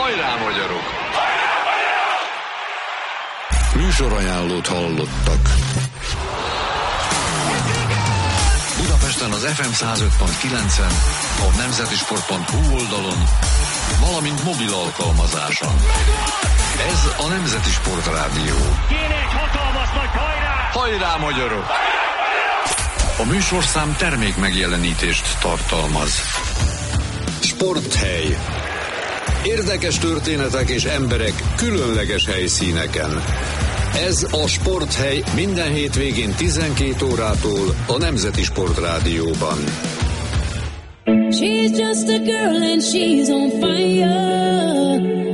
Hajrá, magyarok! Műsorajánlót hallottak. Budapesten az FM 105.9-en, a nemzetisport.hu oldalon, valamint mobil alkalmazáson. Ez a Nemzeti Sport Rádió. Kéne egy hatalmas nagy hajrá! Hajrá, magyarok! A műsorszám termék megjelenítést tartalmaz. Sporthely. Érdekes történetek és emberek különleges helyszíneken. Ez a Sporthely minden hétvégén 12 órától a Nemzeti Sport Rádióban. She's just a girl and she's on fire.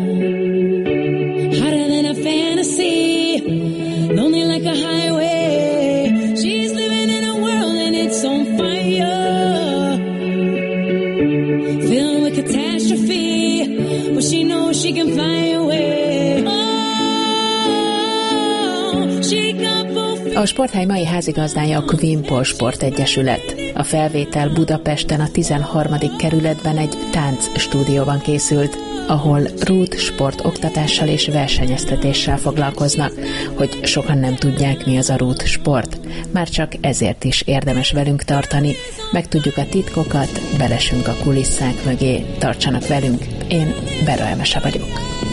Hotter than a fantasy. Lonely like a highway. She's living in a world and it's on fire. Filled with catastrophe. But she knows she can fly away. Oh, she got both. A Sporthely mai házigazdája a Queen Paul Sportegyesület. A felvétel Budapesten a 13. kerületben egy táncstúdióban készült, ahol rút sportoktatással és versenyeztetéssel foglalkoznak, hogy sokan nem tudják, mi az a rút sport. Már csak ezért is érdemes velünk tartani, megtudjuk a titkokat, belesünk a kulisszák mögé, tartsanak velünk, én Bera Emese vagyok.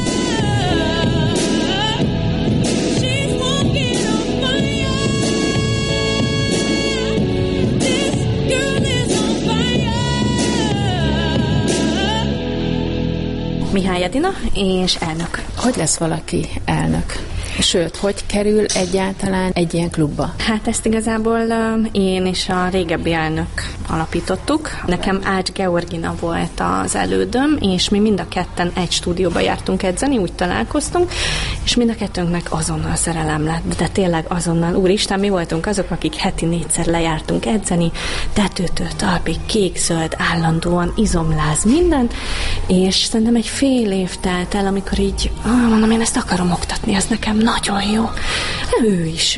Mihály Edina, és elnök. Hogy lesz valaki elnök? Sőt, hogy kerül egyáltalán egy ilyen klubba? Hát ezt igazából én és a régebbi elnök alapítottuk. Nekem Ács Georgina volt az elődöm, és mi mind a ketten egy stúdióba jártunk edzeni, úgy találkoztunk, és mind a kettőnknek azonnal szerelem lett. De tényleg azonnal, úristen, mi voltunk azok, akik heti 4-szer lejártunk edzeni, tetőtől talpig, kék-zöld, állandóan, izomláz, minden, és szerintem egy fél év telt el, amikor így, mondom, én ezt akarom oktatni, ez nekem nagyon jó. Ő is,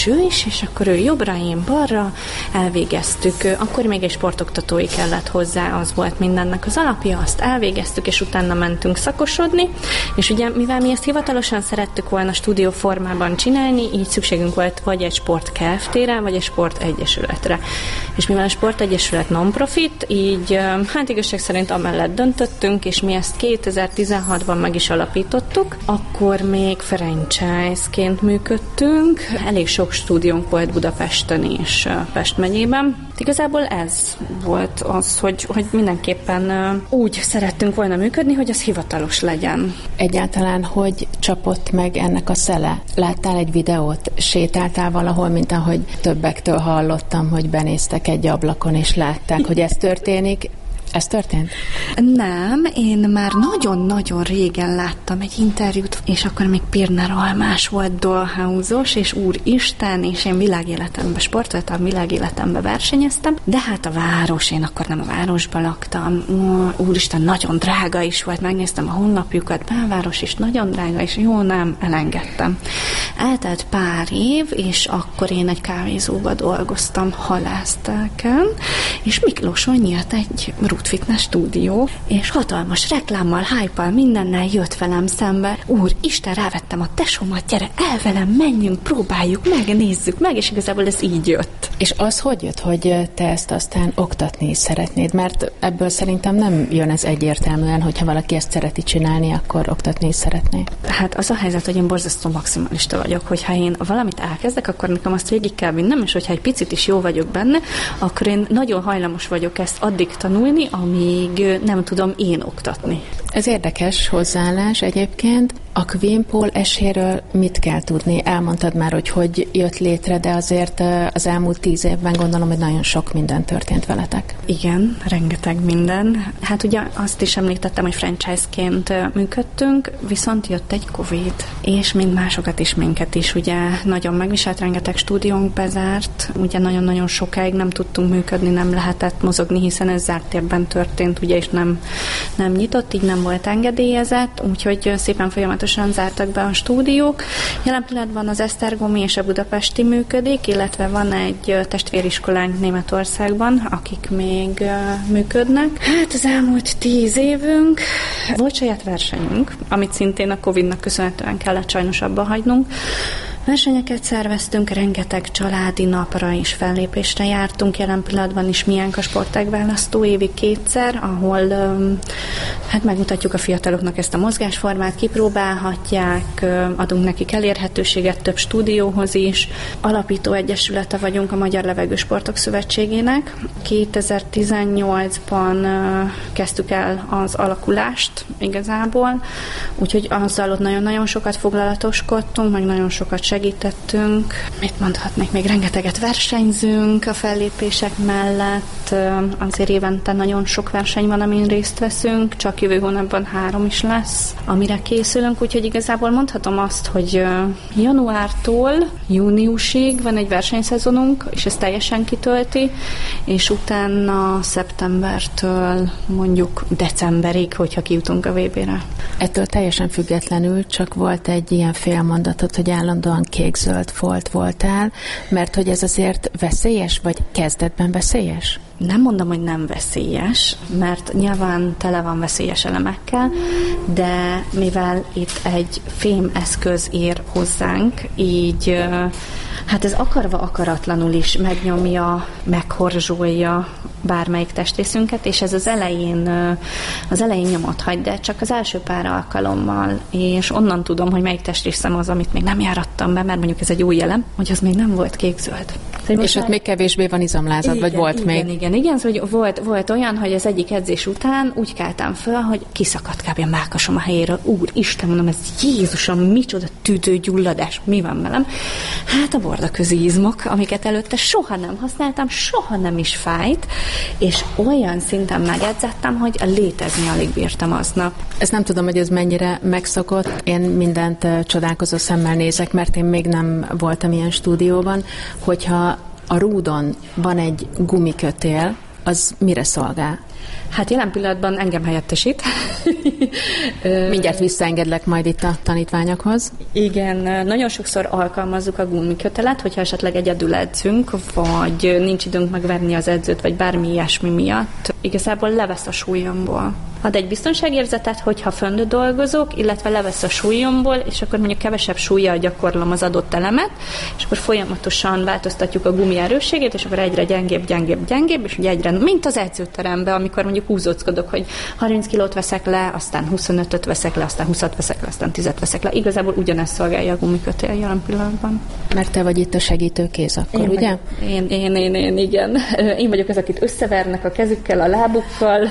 és akkor ő jobbra, én balra, elvégeztük. Akkor még egy sportoktatói kellett hozzá, az volt mindennek az alapja, azt elvégeztük, és utána mentünk szakosodni, és ugye, mivel mi ezt hivatalosan szerettük volna stúdió formában csinálni, így szükségünk volt vagy egy sport Kft-re, vagy egy sportegyesületre. És mivel a sportegyesület non-profit, így hát igazság szerint amellett döntöttünk, és mi ezt 2016-ban meg is alapítottuk, akkor még franchise-ként működtünk. Elég sok stúdiónk volt Budapesten és Pest megyében. Igazából ez volt az, hogy mindenképpen úgy szerettünk volna működni, hogy az hivatalos legyen. Egyáltalán hogy csapott meg ennek a szele? Láttál egy videót? Sétáltál valahol, mint ahogy többektől hallottam, hogy benéztek egy ablakon és látták, hogy ez történik? Ez történt? Nem, én már nagyon-nagyon régen láttam egy interjút, és akkor még Pirner Almás volt Dollhouse-os, és úristen, és én világéletemben sportoltam, világéletemben versenyeztem, de hát a város, én akkor nem a városban laktam, úristen, nagyon drága is volt, megnéztem a honlapjukat, belváros is nagyon drága, és jó, nem, elengedtem. Eltelt pár év, és akkor én egy kávézóba dolgoztam Halásztáken, és Miklóson nyílt egy fitness stúdió, és hatalmas reklámmal, hype-al, mindennel jött velem szembe. Úristen, rávettem a tesómat, gyere el velem, menjünk, próbáljuk meg, nézzük meg, és igazából ez így jött. És az hogy jött, hogy te ezt aztán oktatni is szeretnéd? Mert ebből szerintem nem jön ez egyértelműen, hogyha valaki ezt szereti csinálni, akkor oktatni is szeretné. Hát az a helyzet, hogy én borzasztó maximalista vagyok, hogyha én valamit elkezdek, akkor nekem azt végig kell vinnem, és hogyha egy picit is jó vagyok benne, akkor én nagyon hajlamos vagyok ezt addig tanulni, amíg nem tudom én oktatni. Ez érdekes hozzáállás egyébként. A Queen Paul eséről mit kell tudni? Elmondtad már, hogy jött létre, de azért az elmúlt 10 évben gondolom, hogy nagyon sok minden történt veletek. Igen, rengeteg minden. Hát ugye azt is említettem, hogy franchise-ként működtünk, viszont jött egy Covid, és mind másokat is, minket is. Ugye nagyon megviselt, rengeteg stúdiónk bezárt, ugye nagyon-nagyon sokáig nem tudtunk működni, nem lehetett mozogni, hiszen ez zárt térben történt, ugye, és nem nyitott, így nem volt engedélyezett, úgyhogy szépen folyamatosan folyamatosan zártak be a stúdiók. Jelen pillanatban az esztergomi és a budapesti működik, illetve van egy testvériskolánk Németországban, akik még működnek. Hát az elmúlt 10 évünk volt saját versenyünk, amit szintén a Covid-nak köszönhetően kellett sajnos abba hagynunk. Versenyeket szerveztünk, rengeteg családi napra és fellépésre jártunk, jelen pillanatban is Miánka sportágválasztó évi 2-szer, ahol hát megmutatjuk a fiataloknak ezt a mozgásformát, kipróbálhatják, adunk nekik elérhetőséget több stúdióhoz is. Alapító egyesülete vagyunk a Magyar Levegősportok Szövetségének. 2018-ban kezdtük el az alakulást igazából, úgyhogy azzal ott nagyon-nagyon sokat foglalatoskodtunk, meg nagyon sokat segítettünk. Mit mondhatnék? Még rengeteget versenyzünk a fellépések mellett. Azért évente nagyon sok verseny van, amin részt veszünk. Csak jövő hónapban 3 is lesz, amire készülünk. Úgyhogy igazából mondhatom azt, hogy januártól júniusig van egy versenyszezonunk, és ez teljesen kitölti, és utána szeptembertől mondjuk decemberig, hogyha kijutunk a VB-re. Ettől teljesen függetlenül csak volt egy ilyen félmondatot, hogy állandóan kék-zöld folt voltál, mert hogy ez azért veszélyes, vagy kezdetben veszélyes? Nem mondom, hogy nem veszélyes, mert nyilván tele van veszélyes elemekkel, de mivel itt egy fémeszköz ér hozzánk, így hát ez akarva akaratlanul is megnyomja, meghorzsolja bármelyik testrészünket, és ez az elején nyomot hagy, de csak az első pár alkalommal, és onnan tudom, hogy melyik testrészem az, amit még nem járattam be, mert mondjuk ez egy új elem, hogy az még nem volt kék-zöld. És ott még kevésbé van izomlázad, vagy volt még? Igen, szóval volt olyan, hogy az egyik edzés után úgy keltem föl, hogy kiszakadt kb. A mellkasom a helyéről. Úristen, mondom, ez Jézusom, micsoda tüdőgyulladás, mi van velem? Hát a bordaközi izmok, amiket előtte soha nem használtam, soha nem is fájt, és olyan szinten megedzettem, hogy létezni alig bírtam aznap. Ezt nem tudom, hogy ez mennyire megszokott. Én mindent csodálkozó szemmel nézek, mert én még nem voltam ilyen stúdióban, hogyha a rúdon van egy gumikötél, az mire szolgál? Hát jelen pillanatban engem helyettesít. Mindjárt visszaengedlek majd itt a tanítványokhoz. Igen, nagyon sokszor alkalmazzuk a gumikötelet, hogyha esetleg egyedül edzünk, vagy nincs időnk megverni az edzőt, vagy bármi ilyesmi miatt. Igazából levesz a súlyomból. Ad egy biztonságérzetet, hogyha fönt dolgozok, illetve levesz a súlyomból, és akkor mondjuk kevesebb súllyal gyakorlom az adott elemet, és akkor folyamatosan változtatjuk a gumi erősségét, és akkor egyre gyengébb, és ugye egyre, mint az edzőteremben, amikor mondjuk húzóckodok, hogy 30 kilót veszek le, aztán 25-öt veszek le, aztán 20-at veszek le, aztán 10-et veszek le. Igazából ugyanezt szolgálja a gumikötél jelen pillanatban. Mert te vagy itt a segítőkéz akkor, én ugye? Én, igen. Én vagyok az, akit összevernek a kezükkel, a lábukkal.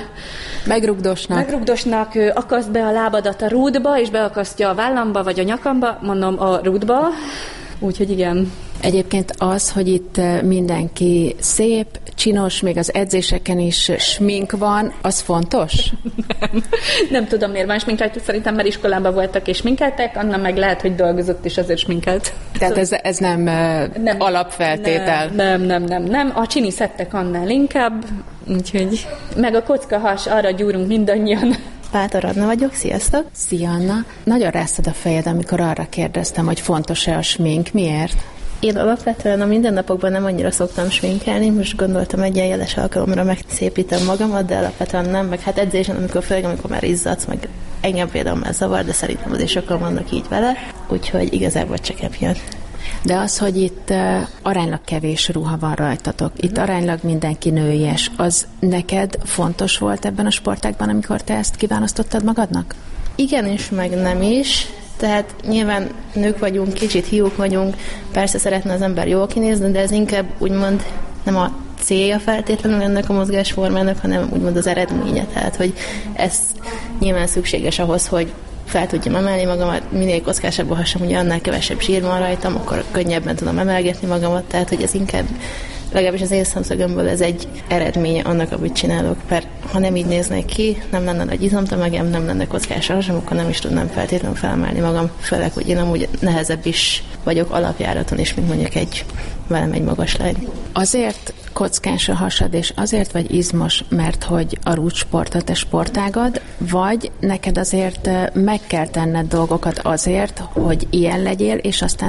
Megrugdosnak, akaszt be a lábadat a rúdba, és beakasztja a vállamba, vagy a nyakamba, mondom a rúdba. Úgyhogy igen. Egyébként az, hogy itt mindenki szép, csinos, még az edzéseken is smink van, az fontos? Nem tudom, miért van smink rajta, szerintem már iskolában voltak és sminkeltek, Anna meg lehet, hogy dolgozott és azért sminkelt. Tehát ez nem alapfeltétel? Nem. A csini szedtek annál inkább, úgyhogy meg a kockahas, arra gyúrunk mindannyian. Pátor Anna vagyok, sziasztok! Szia Anna! Nagyon rászad a fejed, amikor arra kérdeztem, hogy fontos-e a smink. Miért? Én alapvetően a mindennapokban nem annyira szoktam sminkelni, most gondoltam egy ilyen jeles alkalomra megszépítem magamat, de alapvetően nem, meg hát edzésen, főleg amikor már izzadsz, meg engem például már zavar, de szerintem azért sokan vannak így vele, úgyhogy igazából csak emiatt. De az, hogy itt aránylag kevés ruha van rajtatok, itt aránylag mindenki nőies, az neked fontos volt ebben a sportágban, amikor te ezt kiválasztottad magadnak? Igen is, meg nem is. Tehát nyilván nők vagyunk, kicsit hiúk vagyunk, persze szeretne az ember jól kinézni, de ez inkább úgymond nem a célja feltétlenül ennek a mozgásformának, hanem úgymond az eredménye. Tehát, hogy ez nyilván szükséges ahhoz, hogy fel tudjam emelni magamat, minél kockásabb a hasam, ugye annál kevesebb zsír van rajtam, akkor könnyebben tudom emelgetni magamat, tehát hogy ez inkább, legalábbis az én szemszögömből ez egy eredménye annak, amit csinálok, mert ha nem így néznék ki, nem lenne nagy izomtömegem, nem lenne kockás a hasam, akkor nem is tudnám feltétlenül felemelni magam, főleg, hogy én amúgy nehezebb is vagyok alapjáraton is, mint mondjuk velem egy magas lány. Azért kockás a hasad, és azért vagy izmos, mert hogy a rúdsport a te sportágad, vagy neked azért meg kell tenned dolgokat azért, hogy ilyen legyél, és aztán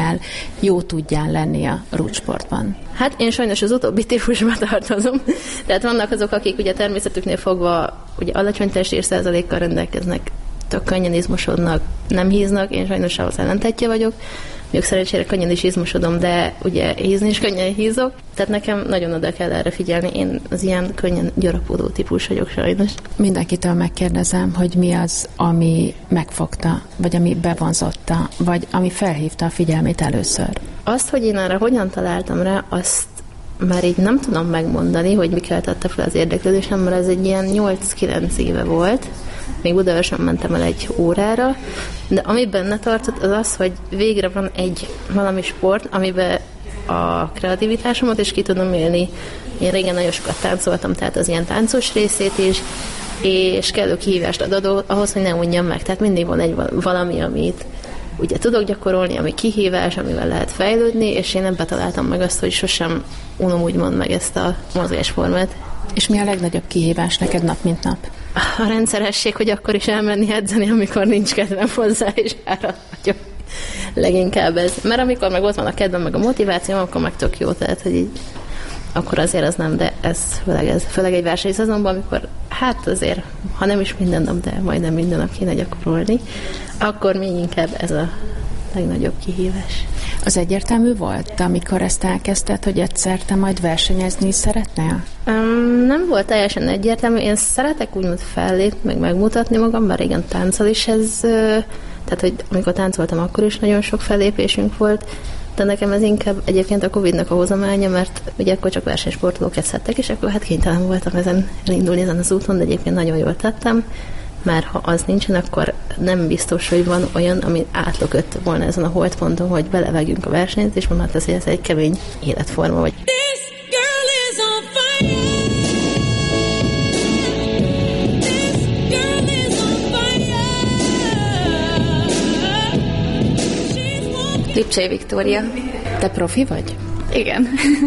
jó tudjál lenni a rúdsportban? Hát én sajnos az utóbbi típusba tartozom. Tehát vannak azok, akik ugye természetüknél fogva ugye alacsony testérszázalékkal rendelkeznek, tök könnyen izmosodnak, nem híznak, én sajnos ahhoz ellentetje vagyok. Még szerencsére könnyen is izmosodom, de ugye hízni is könnyen hízok. Tehát nekem nagyon oda kell erre figyelni. Én az ilyen könnyen gyarapodó típus vagyok sajnos. Mindenkitől megkérdezem, hogy mi az, ami megfogta, vagy ami bevonzotta, vagy ami felhívta a figyelmét először. Azt, hogy én arra hogyan találtam rá, azt már így nem tudom megmondani, hogy mi keltette fel az érdeklődésem, mert ez egy ilyen 8-9 éve volt. Még Budaörsön mentem el egy órára, de ami benne tartott, az az, hogy végre van egy valami sport, amiben a kreativitásomat is ki tudom élni. Én régen nagyon sokat táncoltam, tehát az ilyen táncos részét is, és kellő kihívást ad ahhoz, hogy ne unjam meg. Tehát mindig van egy valami, amit ugye tudok gyakorolni, ami kihívás, amivel lehet fejlődni, és én ebbe találtam meg azt, hogy sosem unom úgymond meg ezt a mozgásformát. És mi a legnagyobb kihívás neked nap, mint nap? A rendszeresség, hogy akkor is elmenni edzeni, amikor nincs kedvem hozzá, és áradt vagyok. Leginkább ez. Mert amikor meg ott van a kedvem, meg a motiváció, akkor meg tök jó, tehát, hogy így akkor azért az nem, de ez főleg egy versenyszezonban, amikor hát azért, ha nem is minden nap, de majdnem minden nap kéne gyakorolni, akkor még inkább ez a legnagyobb kihívás. Az egyértelmű volt, amikor ezt elkezdted, hogy egyszer te majd versenyezni szeretnél? Nem volt teljesen egyértelmű. Én szeretek úgymond fellépni, meg megmutatni magam, bár régen tánccal is ez, tehát hogy amikor táncoltam, akkor is nagyon sok fellépésünk volt, de nekem ez inkább egyébként a Covid-nak a hozománya, mert ugye akkor csak versenysportolók eszedtek, és akkor hát kénytelen voltam elindulni ezen az úton, de egyébként nagyon jól tettem, mert ha az nincsen, akkor nem biztos, hogy van olyan, ami átlökött volna ezen a holdponton, hogy belevágjunk a versenyt, és mondhat ez, hogy ez egy kemény életforma vagy. Lipcsei Viktória. Te profi vagy? Igen.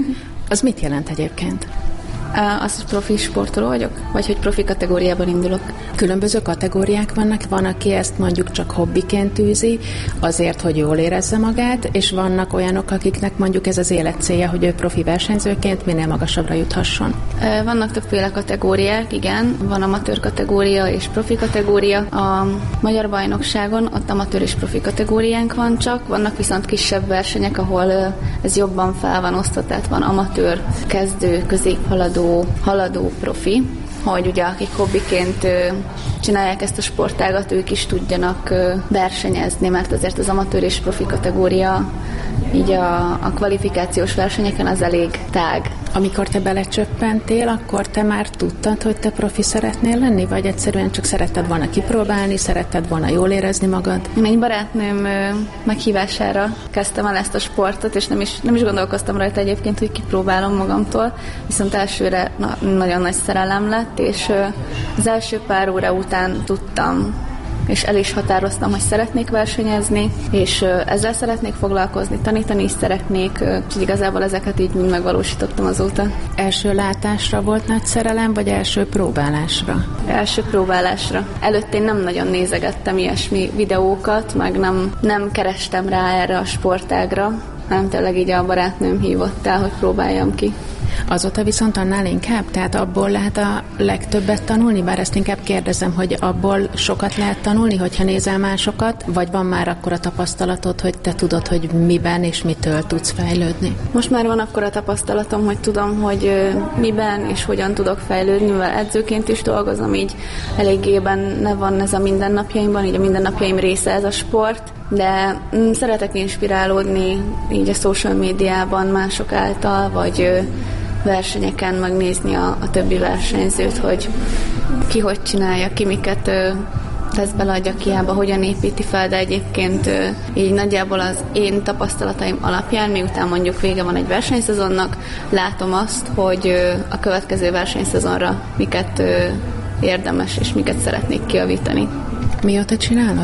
Az mit jelent egyébként? Azt, hogy profi sportoló vagyok? Vagy hogy profi kategóriában indulok? Különböző kategóriák vannak, van, aki ezt mondjuk csak hobbiként űzi, azért, hogy jól érezze magát, és vannak olyanok, akiknek mondjuk ez az élet célja, hogy ő profi versenyzőként minél magasabbra juthasson. Vannak többféle kategóriák, igen. Van amatőr kategória és profi kategória. A magyar bajnokságon ott amatőr és profi kategóriánk van csak, vannak viszont kisebb versenyek, ahol ez jobban fel van osztva, tehát van amatőr, kezdő, középhaladó, haladó profi, hogy ugye akik hobbiként csinálják ezt a sportágat, ők is tudjanak versenyezni, mert azért az amatőr és profi kategória így a kvalifikációs versenyeken az elég tág. Amikor te belecsöppentél, akkor te már tudtad, hogy te profi szeretnél lenni, vagy egyszerűen csak szeretted volna kipróbálni, szeretted volna jól érezni magad? Én egy barátnőm meghívására kezdtem el ezt a sportot, és nem is gondolkoztam rajta egyébként, hogy kipróbálom magamtól, viszont elsőre nagyon nagy szerelem lett, és az első pár óra után tudtam, és el is határoztam, hogy szeretnék versenyezni, és ezzel szeretnék foglalkozni, tanítani is szeretnék, úgyhogy igazából ezeket így mind megvalósítottam azóta. Első látásra volt nagy szerelem, vagy első próbálásra? Első próbálásra. Előtt én nem nagyon nézegettem ilyesmi videókat, meg nem kerestem rá erre a sportágra, hanem tényleg így a barátnőm hívott el, hogy próbáljam ki. Azóta viszont annál inkább? Tehát abból lehet a legtöbbet tanulni? Bár ezt inkább kérdezem, hogy abból sokat lehet tanulni, hogyha nézel másokat, vagy van már akkora tapasztalatod, hogy te tudod, hogy miben és mitől tudsz fejlődni? Most már van akkora tapasztalatom, hogy tudom, hogy miben és hogyan tudok fejlődni, mivel edzőként is dolgozom, így eléggé benne van ez a mindennapjaimban, így a mindennapjaim része ez a sport, de szeretek inspirálódni így a social médiában mások által, vagy versenyeken megnézni a többi versenyzőt, hogy ki hogy csinálja, ki miket tesz bele a gyakiába, hogyan építi fel, de egyébként így nagyjából az én tapasztalataim alapján, miután mondjuk vége van egy versenyszezonnak, látom azt, hogy a következő versenyszezonra miket érdemes és miket szeretnék kijavítani. Mióta csinálod?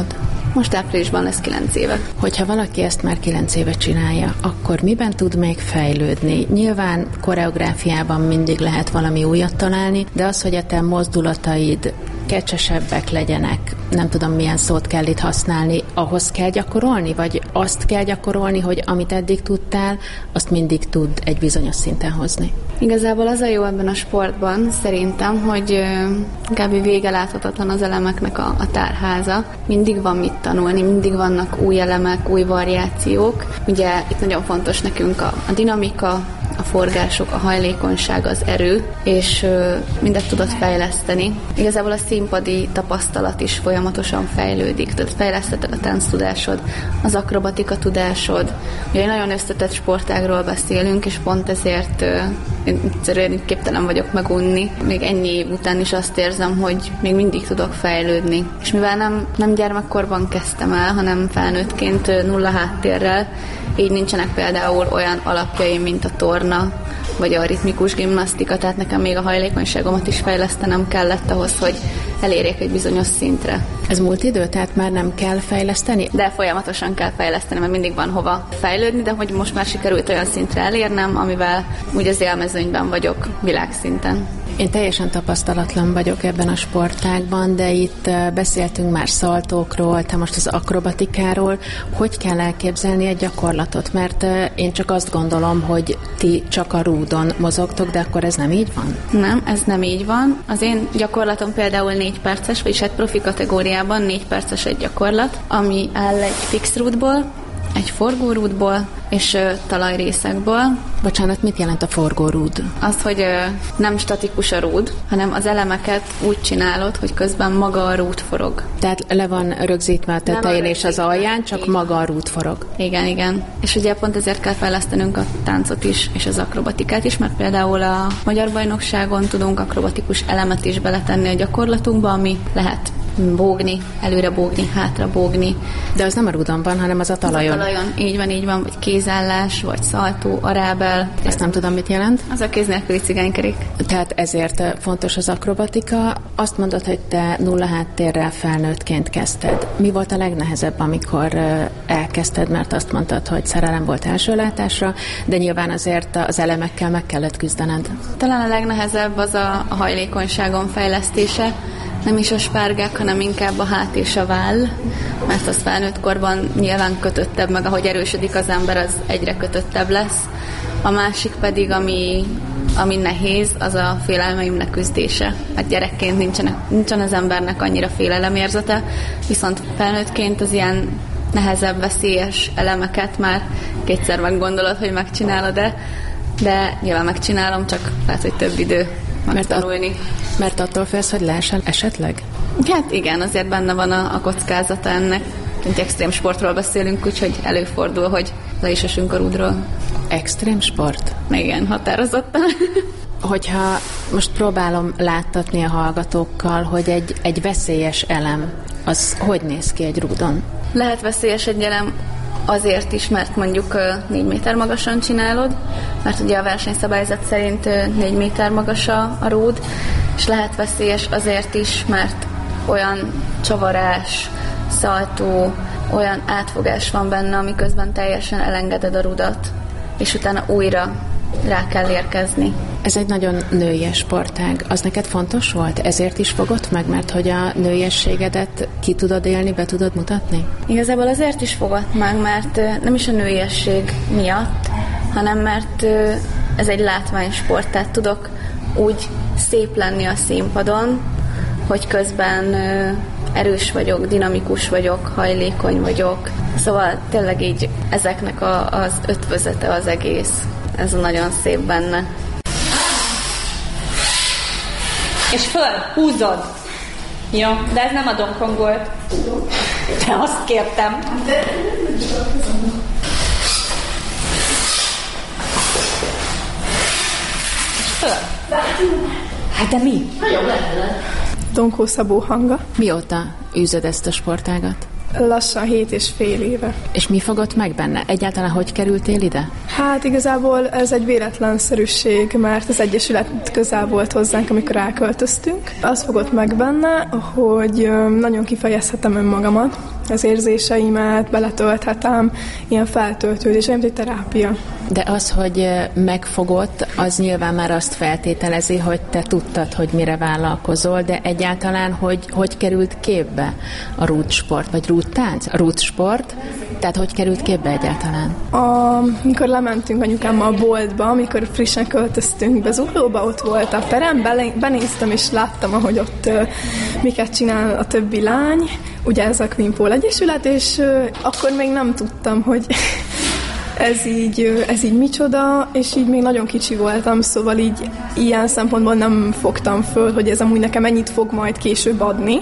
Most áprilisban lesz 9 éve. Hogyha valaki ezt már 9 éve csinálja, akkor miben tud még fejlődni? Nyilván koreográfiában mindig lehet valami újat találni, de az, hogy a te mozdulataid kecsesebbek legyenek, nem tudom, milyen szót kell itt használni, ahhoz kell gyakorolni, vagy azt kell gyakorolni, hogy amit eddig tudtál, azt mindig tud egy bizonyos szinten hozni? Igazából az a jó ebben a sportban szerintem, hogy kb. Vége láthatatlan az elemeknek a tárháza. Mindig van mit tanulni, mindig vannak új elemek, új variációk. Ugye itt nagyon fontos nekünk a dinamika, a forgások, a hajlékonyság, az erő, és mindet tudod fejleszteni. Igazából a színpadi tapasztalat is folyamatosan fejlődik, tehát fejlesztheted a tánctudásod, az akrobatika tudásod. Ugye egy nagyon összetett sportágról beszélünk, és pont ezért egyszerűen képtelen vagyok megunni. Még ennyi év után is azt érzem, hogy még mindig tudok fejlődni. És mivel nem gyermekkorban kezdtem el, hanem felnőttként nulla háttérrel, így nincsenek például olyan alapjaim, mint a torna, vagy a ritmikus gimnasztika, tehát nekem még a hajlékonyságomat is fejlesztenem kellett ahhoz, hogy elérjek egy bizonyos szintre. Ez múlt idő, tehát már nem kell fejleszteni? De folyamatosan kell fejleszteni, mert mindig van hova fejlődni, de hogy most már sikerült olyan szintre elérnem, amivel úgy az élmezőnyben vagyok világszinten. Én teljesen tapasztalatlan vagyok ebben a sportágban, de itt beszéltünk már szaltókról, te most az akrobatikáról. Hogy kell elképzelni egy gyakorlatot? Mert én csak azt gondolom, hogy ti csak a rúdon mozogtok, de akkor ez nem így van? Nem, ez nem így van. Az én gyakorlatom például 4 perces, vagyis egy profi kategóriában 4 perces egy gyakorlat, ami áll egy fix rúdból, egy forgórúdból és talajrészekből. Bocsánat, mit jelent a forgórúd? Az, hogy nem statikus a rúd, hanem az elemeket úgy csinálod, hogy közben maga a rúd forog. Tehát le van rögzítve a tetején és az alján, csak maga a rúd forog. Igen, igen. És ugye pont ezért kell fejlesztenünk a táncot is, és az akrobatikát is, mert például a Magyar Bajnokságon tudunk akrobatikus elemet is beletenni a gyakorlatunkba, ami lehet bógni, előre bógni, hátra bógni. De az nem a rúdon van, hanem az a talajon. Az a talajon, így van, vagy kézállás, vagy szaltó, arábel. Ezt nem tudom, mit jelent. Az a kéz nélküli cigánykerék. Tehát ezért fontos az akrobatika. Azt mondod, hogy te nulla háttérrel felnőttként kezdted. Mi volt a legnehezebb, amikor elkezdted, mert azt mondtad, hogy szerelem volt első látásra, de nyilván azért az elemekkel meg kellett küzdened. Talán a legnehezebb az a hajlékonyságom fejlesztése, nem is a spárgák, hanem inkább a hát és a váll, mert az felnőtt korban nyilván kötöttebb, meg ahogy erősödik az ember, az egyre kötöttebb lesz. A másik pedig, ami nehéz, az a félelmeim leküzdése. Hát gyerekként nincsen az embernek annyira félelemérzete, viszont felnőttként az ilyen nehezebb, veszélyes elemeket már kétszer meggondolod, hogy megcsinálod-e, de nyilván megcsinálom, csak lehet, hogy több idő megtanulni. Mert attól félsz, hogy leesel esetleg? Hát igen, azért benne van a kockázata ennek. Egy extrém sportról beszélünk, úgyhogy előfordul, hogy le is esünk a rúdról. Extrém sport? Igen, határozottan. Hogyha most próbálom láttatni a hallgatókkal, hogy egy veszélyes elem, az hogy néz ki egy rúdon? Lehet veszélyes egy elem azért is, mert mondjuk 4 méter magasan csinálod, mert ugye a versenyszabályzat szerint 4 méter magas a rúd, és lehet veszélyes azért is, mert olyan csavarás, szaltó, olyan átfogás van benne, amiközben teljesen elengeded a rudat, és utána újra rá kell érkezni. Ez egy nagyon nőies sportág. Az neked fontos volt? Ezért is fogott meg? Mert hogy a nőiességedet ki tudod élni, be tudod mutatni? Igazából azért is fogott meg, mert nem is a nőiesség miatt, hanem mert ez egy látványsport, tehát tudok úgy szép lenni a színpadon, hogy közben erős vagyok, dinamikus vagyok, hajlékony vagyok. Szóval tényleg így ezeknek az ötvözete az egész. Ez nagyon szép benne. És föl, húzod. Jó, de ez nem a Donkey Kong volt. De azt kértem. És föl. Hát de mi? Donkó Szabó hanga. Mióta űzöd ezt a sportágat? Lassan 7,5 éve. És mi fogott meg benne? Egyáltalán hogy kerültél ide? Hát igazából ez egy véletlenszerűség, mert az Egyesület közel volt hozzánk, amikor elköltöztünk. Az fogott meg benne, hogy nagyon kifejezhetem önmagamat, az érzéseimet, beletölthetem, ilyen feltöltődés, mint egy terápia. De az, hogy megfogott, az nyilván már azt feltételezi, hogy te tudtad, hogy mire vállalkozol, de egyáltalán hogy került képbe a rúdsport, vagy rúdtánc? A rúdsport, tehát hogy került képbe egyáltalán? Mikor lementünk anyukámmal a boltba, amikor frissen költöztünk be Zuglóba, ott volt a terem, benéztem és láttam, ahogy ott miket csinál a többi lány, ugye ez a Queen Egyesület, és akkor még nem tudtam, hogy ez így micsoda, és így még nagyon kicsi voltam, szóval így ilyen szempontból nem fogtam föl, hogy ez amúgy nekem ennyit fog majd később adni,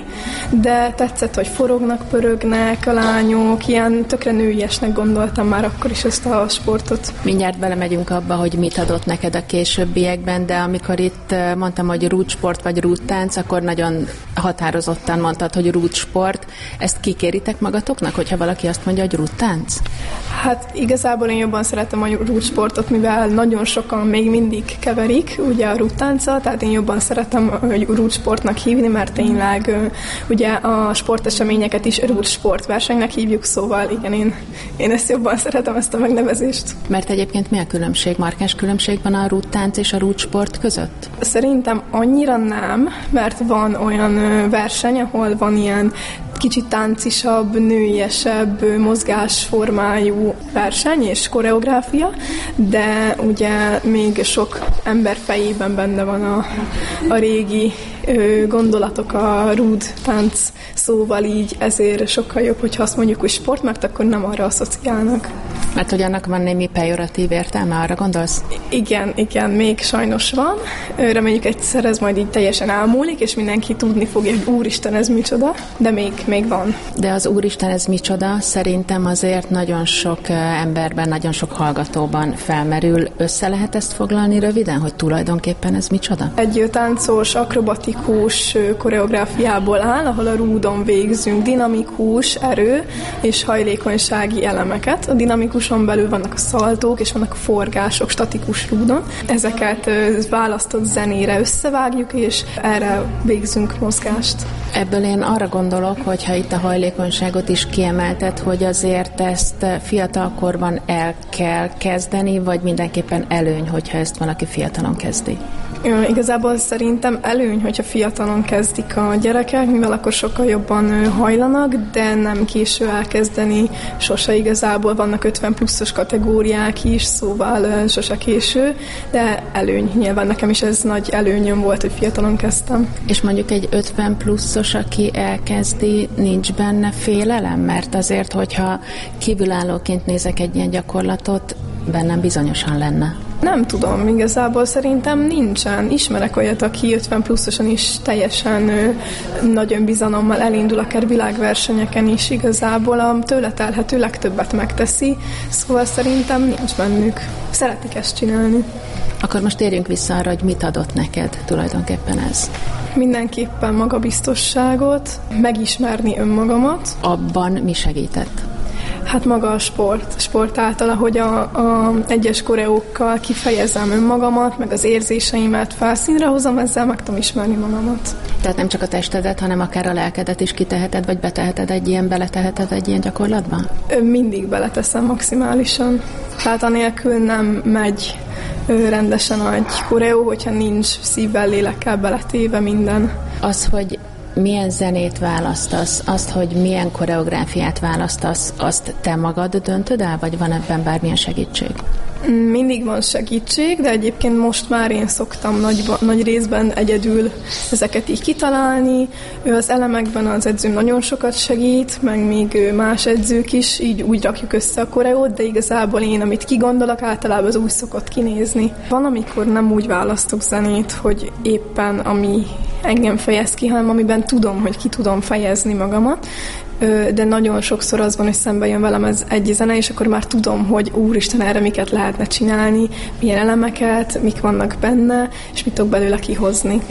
de tetszett, hogy forognak, pörögnek a lányok, ilyen tökre nőiesnek gondoltam már akkor is ezt a sportot. Mindjárt belemegyünk abba, hogy mit adott neked a későbbiekben, de amikor itt mondtam, hogy rúdsport vagy rúdtánc, akkor nagyon határozottan mondtad, hogy rúdsport. Ezt kikéritek magatoknak, hogyha valaki azt mondja, hogy rúdtánc? Hát igazából én jobban szeretem a rúdsportot, mivel nagyon sokan még mindig keverik ugye a rúdtánccal, tehát én jobban szeretem rúdsportnak hívni, mert tényleg ugye a sporteseményeket is rúdsportversenynek hívjuk, szóval igen, én ezt jobban szeretem, ezt a megnevezést. Mert egyébként mi a különbség, markáns különbség van a rúdtánc és a rúdsport között? Szerintem annyira nem, mert van olyan verseny, ahol van ilyen kicsit táncisabb, nőiesebb mozgásformájú verseny és koreográfia, de ugye még sok ember fejében benne van a régi gondolatok a rúd tánc szóval, így ezért sokkal jobb, hogyha azt mondjuk, hogy sport, mert akkor nem arra asszociálnak. Mert hogy annak van némi pejoratív értelme, arra gondolsz? Igen, még sajnos van. Reméljük egyszer ez majd így teljesen elmúlik, és mindenki tudni fogja, hogy úristen, ez micsoda, de még van. De az úristen, ez micsoda, szerintem azért nagyon sok emberben, nagyon sok hallgatóban felmerül. Össze lehet ezt foglalni röviden, hogy tulajdonképpen ez micsoda? Egy táncos, akrobatikus koreográfiából áll, ahol a rúdon végzünk dinamikus, erő és hajlékonysági elemeket. A dinamikuson belül vannak a szaltók, és vannak a forgások statikus rúdon. Ezeket választott zenére összevágjuk, és erre végzünk mozgást. Ebből én arra gondolok, hogyha itt a hajlékonyságot is kiemelted, hogy azért ezt fiatalkorban el kell kezdeni, vagy mindenképpen előny, hogyha ezt valaki fiatalon kezdi? Igazából szerintem előny, hogyha fiatalon kezdik a gyerekek, mivel akkor sokkal jobban hajlanak, de nem késő elkezdeni, sose igazából, vannak 50 pluszos kategóriák is, szóval sose késő, de előny. Nyilván nekem is ez nagy előnyöm volt, hogy fiatalon kezdtem. És mondjuk egy 50 pluszos, aki elkezdi, nincs benne félelem? Mert azért, hogyha kívülállóként nézek egy ilyen gyakorlatot, bennem bizonyosan lenne. Nem tudom, igazából szerintem nincsen. Ismerek olyat, aki 50 pluszosan is teljesen nagy önbizalommal elindul, akár világversenyeken is, igazából a tőle telhető legtöbbet megteszi, szóval szerintem nincs bennük. Szeretik ezt csinálni. Akkor most térjünk vissza arra, hogy mit adott neked tulajdonképpen ez? Mindenképpen magabiztosságot, megismerni önmagamat. Abban mi segített? Hát maga a sport által, ahogy a egyes koreókkal kifejezem önmagamat, meg az érzéseimet felszínre hozom, ezzel meg tudom ismerni magamat. Tehát nem csak a testedet, hanem akár a lelkedet is kiteheted, vagy beleteheted egy ilyen gyakorlatba? Mindig beleteszem maximálisan. Tehát anélkül nem megy rendesen egy koreó, hogyha nincs szívvel, lélekkel beletéve minden. Az, hogy milyen zenét választasz, azt, hogy milyen koreográfiát választasz, azt te magad döntöd el, vagy van ebben bármilyen segítség? Mindig van segítség, de egyébként most már én szoktam nagy részben egyedül ezeket így kitalálni. Az elemekben az edzőm nagyon sokat segít, meg még más edzők is, így úgy rakjuk össze a koreót, de igazából én, amit kigondolok, általában az úgy szokott kinézni. Van, amikor nem úgy választok zenét, hogy éppen ami engem fejez ki, hanem amiben tudom, hogy ki tudom fejezni magamat, de nagyon sokszor az van, hogy szembe jön velem ez egy zene, és akkor már tudom, hogy úristen, erre miket lehetne csinálni, milyen elemeket, mik vannak benne, és mit tudok belőle kihozni.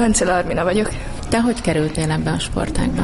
Láncil Armina vagyok. Te hogy kerültél ebbe a sportágba?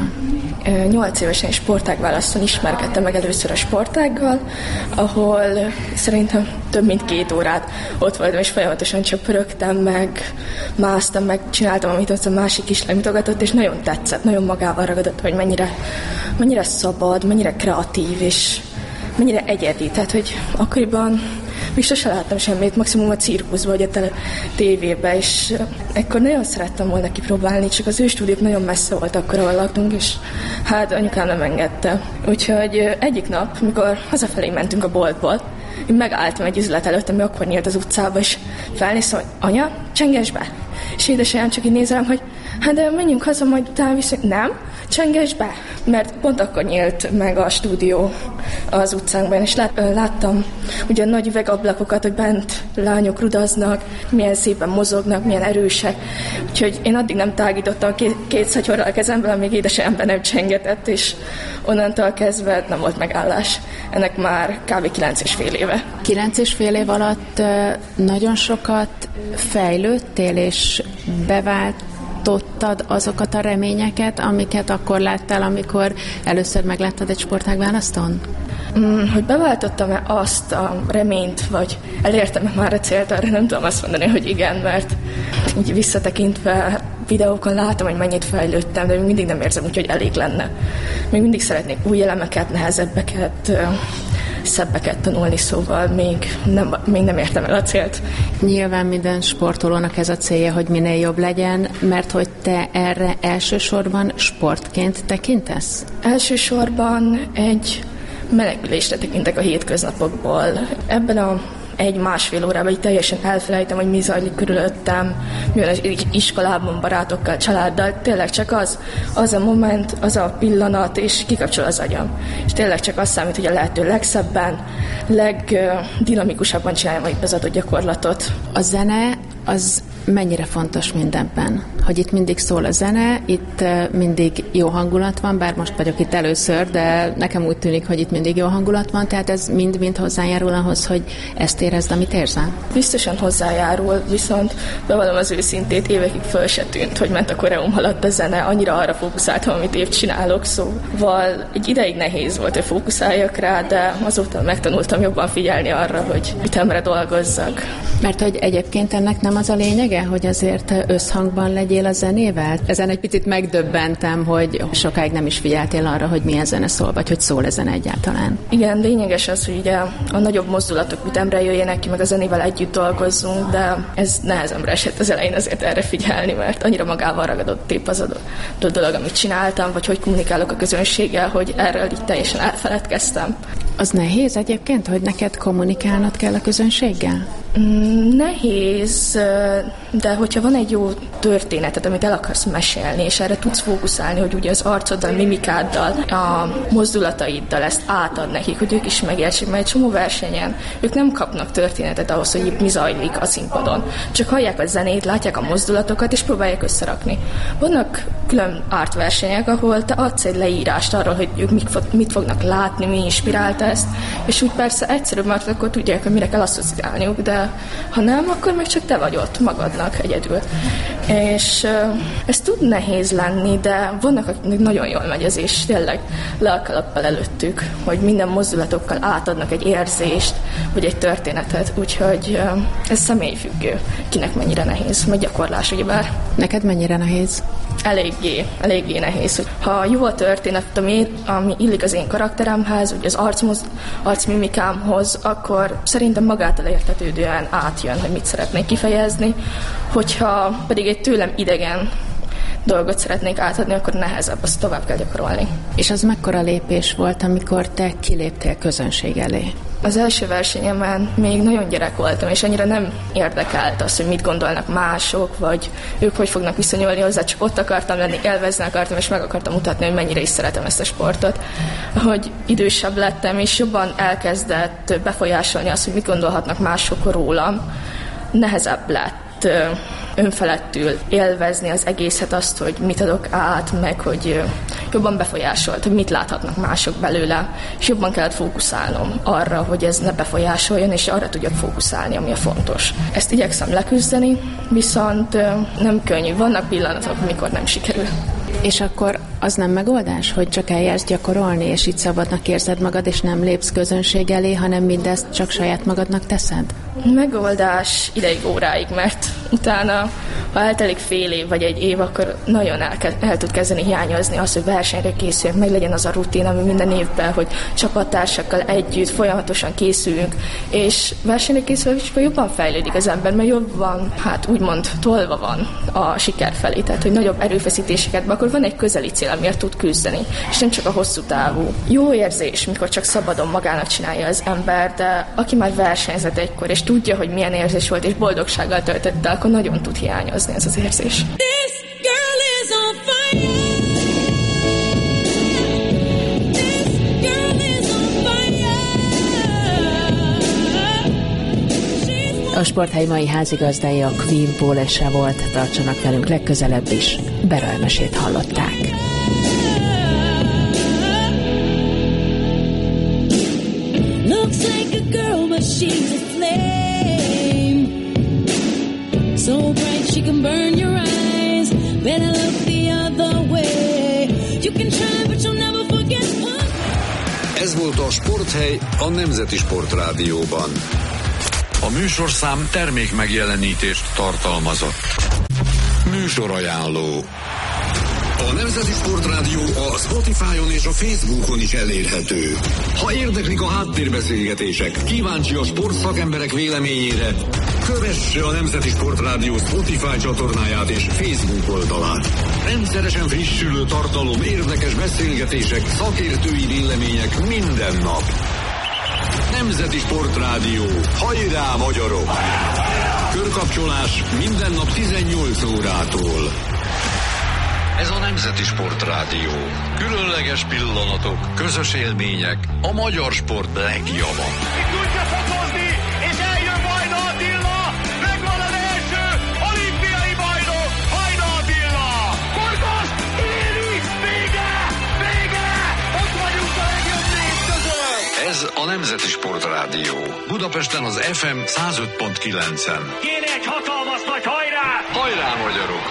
8 évesen sportágválasztón ismerkedtem meg először a sportággal, ahol szerintem több mint 2 órát ott voltam, és folyamatosan csak pörögtem meg, másztam meg, csináltam, amit az a másik kislány mutogatott, és nagyon tetszett, nagyon magával ragadott, hogy mennyire szabad, mennyire kreatív, és mennyire egyedi. Tehát, hogy akkoriban még sose láttam semmit, maximum a cirkuszban, vagy a tévében, és ekkor nagyon szerettem volna kipróbálni, csak az ő stúdiók nagyon messze volt akkor, ahol laktunk, és hát anyukám nem engedte. Úgyhogy egyik nap, mikor hazafelé mentünk a boltból, én megálltam egy üzlet előtt, ami akkor nyílt az utcába, és felnéztem, hogy anya, csenges be! És édesanyám csak így néz rám, hogy hát de menjünk haza, majd utána viszont nem, csenges be! Mert pont akkor nyílt meg a stúdió az utcánkban, és láttam ugye nagy üvegablakokat, hogy bent lányok rudaznak, milyen szépen mozognak, milyen erősek. Úgyhogy én addig nem tágítottam két szatyorral a kezemből, amíg édesanyám nem csengetett, és onnantól kezdve nem volt megállás. Ennek már kb. 9,5 éve. 9,5 év alatt nagyon sokat fejlődtél, és beváltottad azokat a reményeket, amiket akkor láttál, amikor először megláttad egy sportágválasztón? Hogy beváltottam-e azt a reményt, vagy elértem-e már a célt, arra nem tudom azt mondani, hogy igen, mert így visszatekintve videókon látom, hogy mennyit fejlődtem, de még mindig nem érzem úgy, hogy elég lenne. Még mindig szeretnék új elemeket, nehezebbeket, szebbeket tanulni, szóval még nem értem el a célt. Nyilván minden sportolónak ez a célja, hogy minél jobb legyen, mert hogy te erre elsősorban sportként tekintesz? Elsősorban egy menekülésre tekintek a hétköznapokból. Ebben a 1-1,5 órában így teljesen elfelejtem, hogy mi zajlik körülöttem, mi az iskolában, barátokkal, családdal. Tényleg csak az a moment, az a pillanat, és kikapcsol az agyam. És tényleg csak azt számít, hogy a lehető legszebben, legdinamikusabban csináljam itt az adott gyakorlatot. A zene az mennyire fontos mindenben? Hogy itt mindig szól a zene, itt mindig jó hangulat van, bár most vagyok itt először, de nekem úgy tűnik, hogy itt mindig jó hangulat van, tehát ez mind hozzájárul ahhoz, hogy ezt érezd, amit érzel? Biztosan hozzájárul, viszont bevallom az őszintét, évekig föl se tűnt, hogy ment a koreum alatt a zene, annyira arra fókuszáltam, amit épp csinálok, szóval egy ideig nehéz volt, hogy fókuszáljak rá, de azóta megtanultam jobban figyelni arra, hogy ütemre dolgozzak. Mert hogy egyébként ennek nem az a lényege, hogy azért összhangban legyél a zenével? Ezen egy picit megdöbbentem, hogy sokáig nem is figyeltél arra, hogy milyen zene szól, vagy hogy szól a zene egyáltalán. Igen, lényeges az, hogy ugye a nagyobb mozdulatok ütemre jöjjenek ki, meg a zenével együtt dolgozzunk, de ez nehezemre esett az elején azért erre figyelni, mert annyira magával ragadott épp az a dolog, amit csináltam, vagy hogy kommunikálok a közönséggel, hogy erről így teljesen elfeledkeztem. Az nehéz egyébként, hogy neked kommunikálnod kell a közönséggel? Nehéz, de hogyha van egy jó történeted, amit el akarsz mesélni, és erre tudsz fókuszálni, hogy ugye az arcoddal, mimikáddal, a mozdulataiddal ezt átad nekik, hogy ők is megértsék, mert egy csomó versenyen ők nem kapnak történetet ahhoz, hogy mi zajlik a színpadon. Csak hallják a zenét, látják a mozdulatokat, és próbálják összerakni. Vannak külön artversenyek, ahol te adsz egy leírást arról, hogy ők mit fognak látni, mi inspirálta ezt, és úgy persze egyszerűbb, mert akkor tudják, hogy mire kell asszociálniuk, de ha nem, akkor meg csak te vagy ott magadnak egyedül. És ez tud nehéz lenni, de vannak, akiknek nagyon jól megy ez, és tényleg le a kalappal előttük, hogy minden mozdulatokkal átadnak egy érzést, vagy egy történetet, úgyhogy ez személyfüggő, kinek mennyire nehéz, meg gyakorlás, ugyebár. Neked mennyire nehéz? Eléggé nehéz. Hogy ha jó a történet, ami illik az én karakteremhez, vagy az arcmimikámhoz, akkor szerintem magától értetődően átjön, hogy mit szeretnék kifejezni. Hogyha pedig egy tőlem idegen dolgot szeretnék átadni, akkor nehezebb, azt tovább kell gyakorolni. És az mekkora lépés volt, amikor te kiléptél közönség elé? Az első versenyemen még nagyon gyerek voltam, és annyira nem érdekelt az, hogy mit gondolnak mások, vagy ők hogy fognak viszonyulni hozzá, csak ott akartam lenni, élvezni akartam, és meg akartam mutatni, hogy mennyire is szeretem ezt a sportot. Ahogy idősebb lettem, és jobban elkezdett befolyásolni azt, hogy mit gondolhatnak mások rólam, nehezebb lett önfeledtül élvezni az egészet, azt, hogy mit adok át, meg hogy jobban befolyásolt, hogy mit láthatnak mások belőle, és jobban kellett fókuszálnom arra, hogy ez ne befolyásoljon, és arra tudjak fókuszálni, ami a fontos. Ezt igyekszem leküzdeni, viszont nem könnyű. Vannak pillanatok, amikor nem sikerül. És akkor az nem megoldás, hogy csak eljársz gyakorolni, és így szabadnak érzed magad, és nem lépsz közönség elé, hanem mindezt csak saját magadnak teszed? Megoldás ideig, óráig, mert utána, ha eltelik fél év vagy egy év, akkor nagyon el tud kezdeni hiányozni az, hogy versenyre készüljünk, meg legyen az a rutin, ami minden évben, hogy csapattársakkal együtt folyamatosan készülünk, és versenyre készülve jobban fejlődik az ember, mert jobban, úgymond tolva van a siker felé, tehát hogy nagyobb erőfeszítéseket, akkor van egy közeli cél, amiért tud küzdeni, és nem csak a hosszú távú. Jó érzés, mikor csak szabadon magának csinálja az ember, de aki már versenyzett egykor, és tudja, hogy milyen érzés volt, és boldogsággal töltette, akkor nagyon tud hiányozni ez az érzés. A Sporthely mai házigazdája a Queen Pólese volt, tartsanak velünk legközelebb is. Bera elmesét hallották. Looks like a girl, but she's a flame. So bright she can burn your eyes. Better look the other way. You can try, but you'll never forget what. Ez volt a Sporthely a Nemzeti Sportrádióban. A műsorszám termék megjelenítést tartalmazott. Műsorajánló. A Nemzeti Sportrádió a Spotify-on és a Facebookon is elérhető. Ha érdeklik a háttérbeszélgetések, kíváncsi a sportszakemberek véleményére, kövesse a Nemzeti Sportrádió Spotify csatornáját és Facebook oldalát. Rendszeresen frissülő tartalom, érdekes beszélgetések, szakértői vélemények minden nap. Nemzeti Sportrádió. Hajrá, magyarok! Körkapcsolás minden nap 18 órától. Ez a Nemzeti Sportrádió. Különleges pillanatok, közös élmények, a magyar sport legjava. Tudja fokozni, és eljön Vajda Attila! Megvan az első olimpiai bajnok, Vajda Attila! Korgos, éri, vége! Vége! Ott vagyunk a legjobb négy között! Ez a Nemzeti Sportrádió. Budapesten az FM 105.9-en. Kéne egy hatalmas nagy hajrá! Hajrá, magyarok!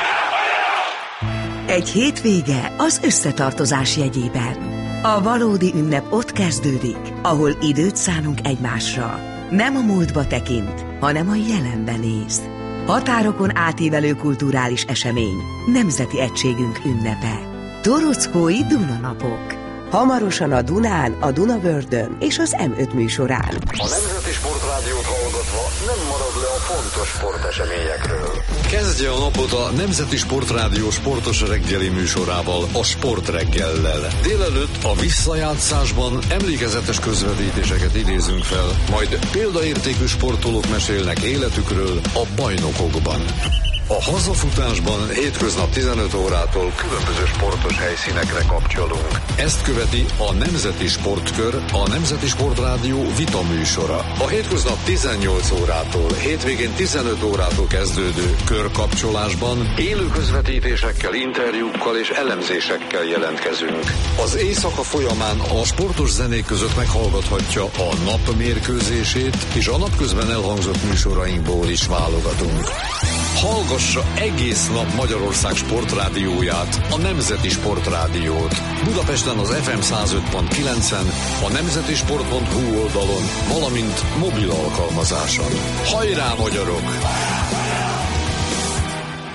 Egy hétvége az összetartozás jegyében. A valódi ünnep ott kezdődik, ahol időt szánunk egymásra. Nem a múltba tekint, hanem a jelenbe néz. Határokon átívelő kulturális esemény, nemzeti egységünk ünnepe. Torockói Dunanapok. Hamarosan a Dunán, a Dunavördön és az M5 műsorán. A Nemzeti Sportrádiót hallgatva nem marad le a fontos sporteseményekről. Kezdje a napot a Nemzeti Sportrádió sportos reggeli műsorával, a Sportreggellel. Délelőtt a visszajátszásban emlékezetes közvetítéseket idézünk fel, majd példaértékű sportolók mesélnek életükről a bajnokokban. A hazafutásban hétköznap 15 órától különböző sportos helyszínekre kapcsolunk. Ezt követi a Nemzeti Sportkör, a Nemzeti Sportrádió vita műsora. A hétköznap 18 órától, hétvégén 15 órától kezdődő körkapcsolásban élő közvetítésekkel, interjúkkal és elemzésekkel jelentkezünk. Az éjszaka folyamán a sportos zenék között meghallgathatja a nap mérkőzését, és a napközben elhangzott műsorainkból is válogatunk. Hallgassa egész nap Magyarország sportrádióját, a Nemzeti Sportrádiót. Budapesten az FM 105.9-en, a nemzetisport.hu oldalon, valamint mobil alkalmazáson. Hajrá, magyarok!